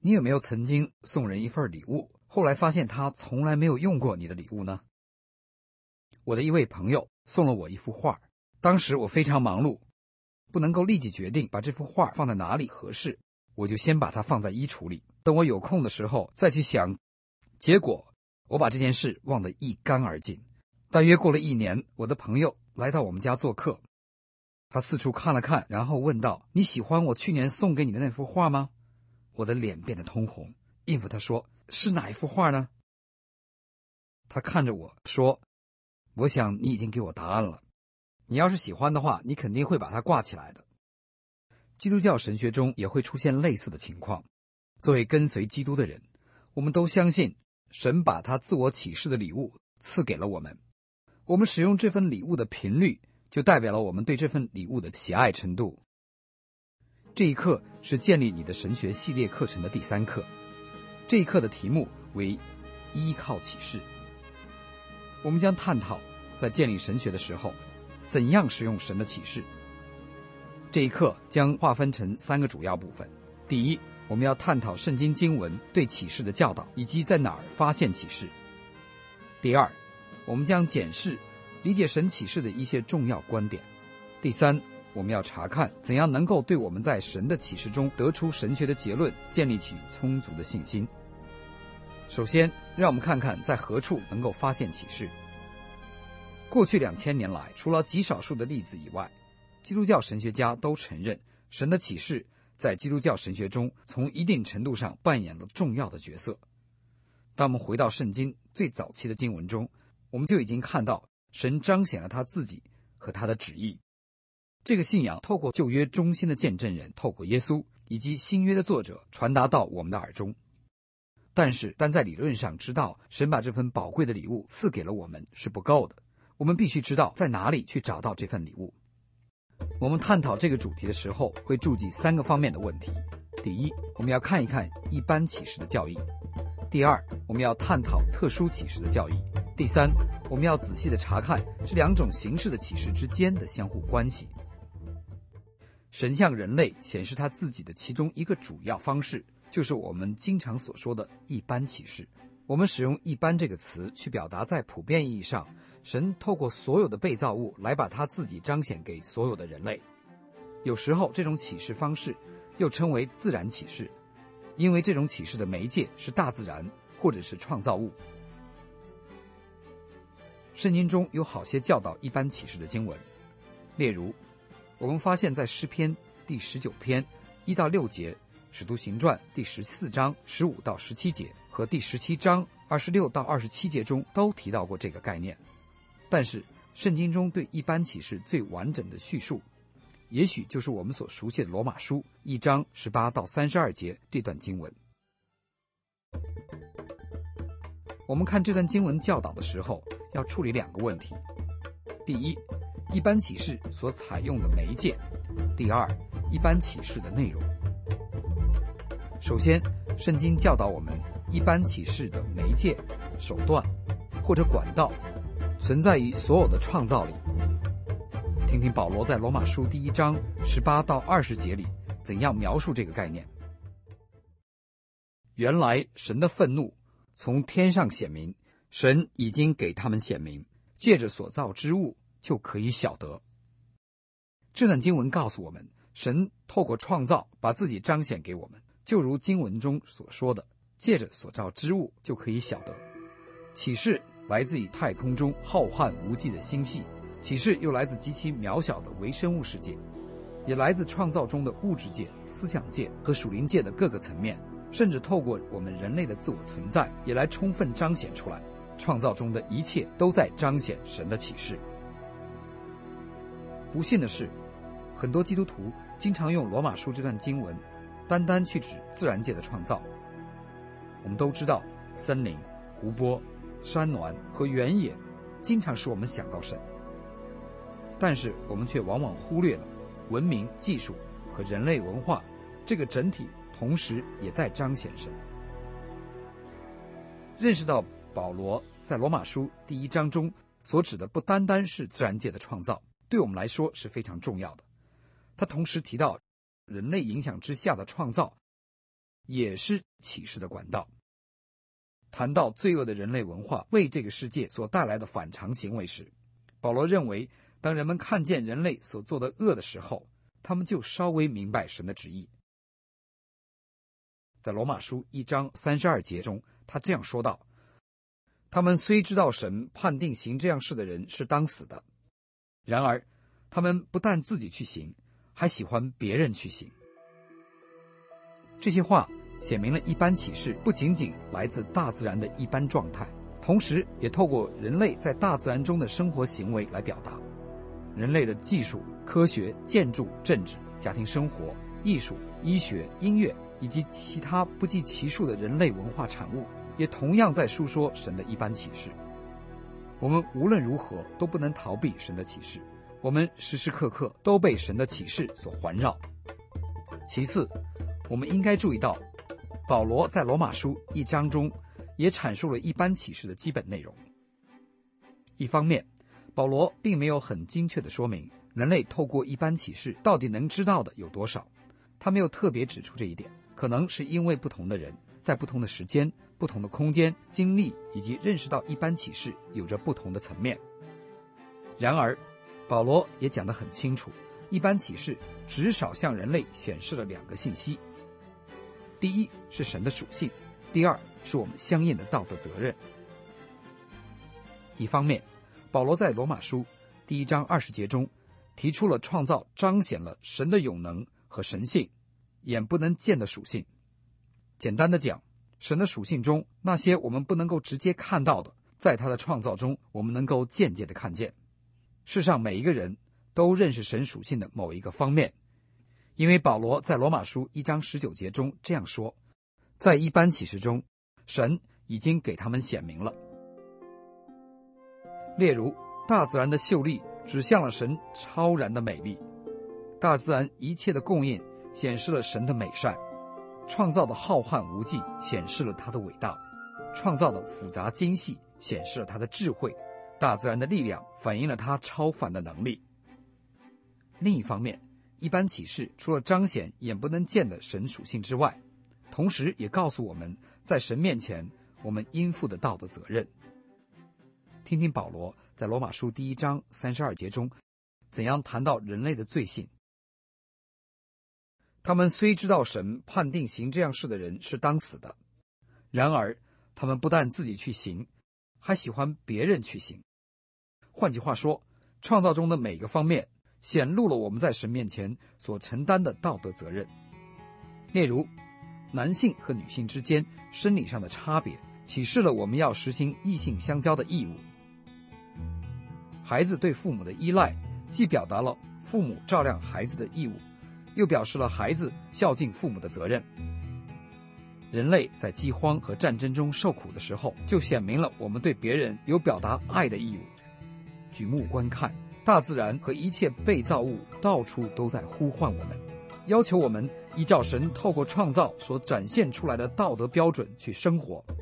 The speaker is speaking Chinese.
你有没有曾经送人一份礼物，后来发现他从来没有用过你的礼物呢？我的一位朋友送了我一幅画，当时我非常忙碌，不能够立即决定把这幅画放在哪里合适，我就先把它放在衣橱里，等我有空的时候再去想。结果我把这件事忘得一干二净。大约过了1年，我的朋友来到我们家做客，他四处看了看，然后问道：你喜欢我去年送给你的那幅画吗？我的脸变得通红，应付他说：是哪一幅画呢？他看着我说：我想你已经给我答案了，你要是喜欢的话，你肯定会把它挂起来的。基督教神学中也会出现类似的情况。作为跟随基督的人，我们都相信神把他自我启示的礼物赐给了我们，我们使用这份礼物的频率就代表了我们对这份礼物的喜爱程度。这一课是建立你的神学系列课程的第3课，这一课的题目为依靠启示。我们将探讨在建立神学的时候怎样使用神的启示。这一课将划分成3个主要部分。第一，我们要探讨圣经经文对启示的教导，以及在哪儿发现启示。第二，我们将检视理解神启示的一些重要观点。第三，我们要查看怎样能够对我们在神的启示中得出神学的结论建立起充足的信心。首先，让我们看看在何处能够发现启示。过去2000年来，除了极少数的例子以外，基督教神学家都承认神的启示在基督教神学中从一定程度上扮演了重要的角色。当我们回到圣经最早期的经文中，我们就已经看到神彰显了他自己和他的旨意。这个信仰透过旧约中心的见证人，透过耶稣以及新约的作者传达到我们的耳中。但是单在理论上知道神把这份宝贵的礼物赐给了我们是不够的，我们必须知道在哪里去找到这份礼物。我们探讨这个主题的时候会注记3个方面的问题。第一，我们要看一看一般启示的教义。第二，我们要探讨特殊启示的教义。第三，我们要仔细地查看这2种形式的启示之间的相互关系。神向人类显示他自己的其中一个主要方式，就是我们经常所说的一般启示。我们使用一般这个词去表达在普遍意义上，神透过所有的被造物来把他自己彰显给所有的人类。有时候这种启示方式又称为自然启示，因为这种启示的媒介是大自然或者是创造物。圣经中有好些教导一般启示的经文，例如我们发现在诗篇第19篇1到6节，使徒行传第14章15到17节和第17章26到27节中都提到过这个概念。但是圣经中对一般启示最完整的叙述，也许就是我们所熟悉的罗马书1章18到32节这段经文。我们看这段经文教导的时候，要处理2个问题。第一，一般启示所采用的媒介；第二，一般启示的内容。首先，圣经教导我们一般启示的媒介、手段或者管道存在于所有的创造里。听听保罗在罗马书第1章18到20节里怎样描述这个概念。原来神的愤怒从天上显明，神已经给他们显明，借着所造之物就可以晓得。这段经文告诉我们，神透过创造把自己彰显给我们，就如经文中所说的，借着所造之物就可以晓得。启示来自于太空中浩瀚无际的星系，启示又来自极其渺小的微生物世界，也来自创造中的物质界、思想界和属灵界的各个层面，甚至透过我们人类的自我存在也来充分彰显出来。创造中的一切都在彰显神的启示。不幸的是，很多基督徒经常用罗马书这段经文单单去指自然界的创造。我们都知道，森林、湖泊、山峦和原野经常使我们想到神，但是我们却往往忽略了文明、技术和人类文化这个整体同时也在彰显神。认识到保罗在罗马书第1章中所指的不单单是自然界的创造，对我们来说是非常重要的。他同时提到人类影响之下的创造， 也是启示的管道。谈到罪恶的人类文化为这个世界所带来的反常行为时，保罗认为，当人们看见人类所做的恶的时候，他们就稍微明白神的旨意。在罗马书1章32节中，他这样说道：他们虽知道神判定行这样事的人是当死的，然而他们不但自己去行，还喜欢别人去行。这些话显明了一般启示不仅仅来自大自然的一般状态，同时也透过人类在大自然中的生活行为来表达。人类的技术、科学、建筑、政治、家庭生活、艺术、医学、音乐以及其他不计其数的人类文化产物，也同样在述说神的一般启示。我们无论如何都不能逃避神的启示，我们时时刻刻都被神的启示所环绕。其次，我们应该注意到，保罗在罗马书1章中也阐述了一般启示的基本内容。一方面，保罗并没有很精确地说明人类透过一般启示到底能知道的有多少，他没有特别指出这一点，可能是因为不同的人在不同的时间、不同的空间经历以及认识到一般启示有着不同的层面。然而保罗也讲得很清楚，一般启示至少向人类显示了2个信息：第一是神的属性，第二是我们相应的道德责任。一方面，保罗在罗马书1章20节中提出了创造彰显了神的永能和神性，眼不能见的属性。简单的讲，神的属性中那些我们不能够直接看到的，在他的创造中我们能够间接的看见。世上每一个人都认识神属性的某一个方面，因为保罗在罗马书1章19节中这样说，在一般启示中，神已经给他们显明了。例如，大自然的秀丽指向了神超然的美丽，大自然一切的供应显示了神的美善，创造的浩瀚无际显示了他的伟大，创造的复杂精细显示了他的智慧，大自然的力量反映了他超凡的能力。另一方面，一般启示除了彰显眼不能见的神属性之外，同时也告诉我们在神面前我们应负的道德责任。听听保罗在罗马书1章32节中怎样谈到人类的罪性。他们虽知道神判定行这样事的人是当死的，然而他们不但自己去行，还喜欢别人去行。换句话说，创造中的每个方面显露了我们在神面前所承担的道德责任。例如，男性和女性之间生理上的差别启示了我们要实行异性相交的义务。孩子对父母的依赖既表达了父母照料孩子的义务，又表示了孩子孝敬父母的责任。人类在饥荒和战争中受苦的时候，就显明了我们对别人有表达爱的义务。举目观看，大自然和一切被造物到处都在呼唤我们，要求我们依照神透过创造所展现出来的道德标准去生活。